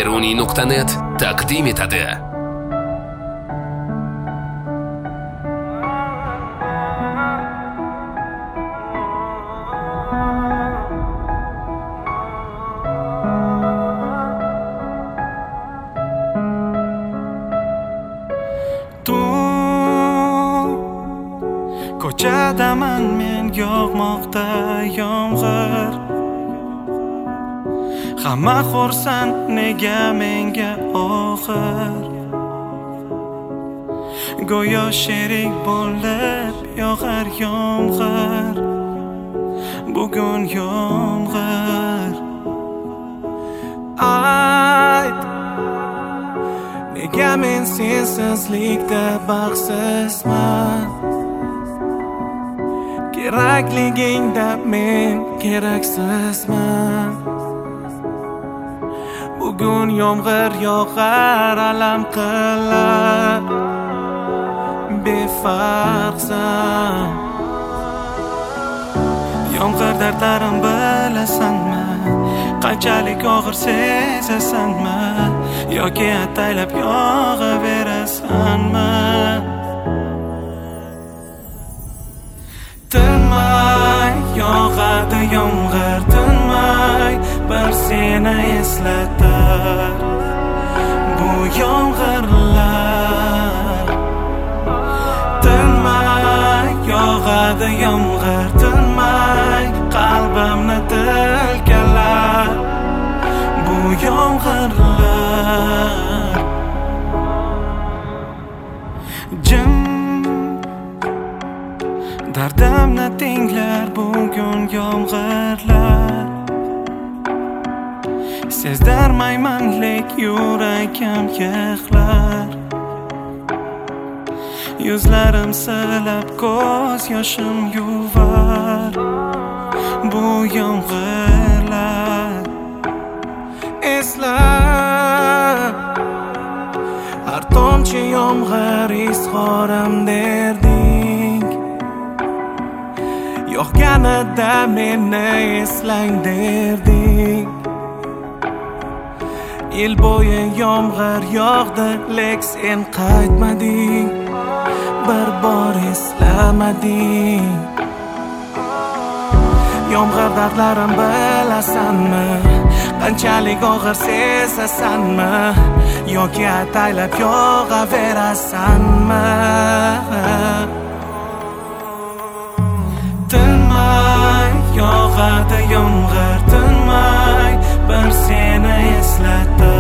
Beruniy.net taqdim etadi. Ko'chadaman men yog'moqda yomg'ir. Hamma xursand, nega menga oxir? Go'yo sherik bo'lib yog'ar yomg'ir. Bugun yomg'ir. Ayt, nega men sensizlikda baxtsizman? Kerakligingda men keraksizman. Bugun yomg'ir yog'ar, alam qilar, befarqsan. Yomg'ir dardlarim bilasanmi? Qanchalik og'ir sezasanmi? Yoki ataylab yog'averasanmi? Tinmay yog'adi yomg'ir, tinmay bir seni eslatar bu yomg'irlar. Tinmay yog'adi yomg'ir, tinmay qalbimni tilkalar bu yomg'irlar. Jim dardimni tinglar bugun yomg'irlar. Sezdirmayman lek yuragim yig'lar. Yuzlarim silab ko'z yoshim yuvar bu yomg'irlar. Esla, har tomchi yomg'ir izhorim derding. Yog'ganida meni eslang derding. Yil bo'yi yomg'ir yog'di, lek sen qaytmading, bir bor eslamading. Yomg'ir dardlarim bilasanmi? Qanchalik og'ir sezasanmi? Yoki ataylab yog'averasanmi? Tinmay yog'adi yomg'ir, tinmay bir seni eslatar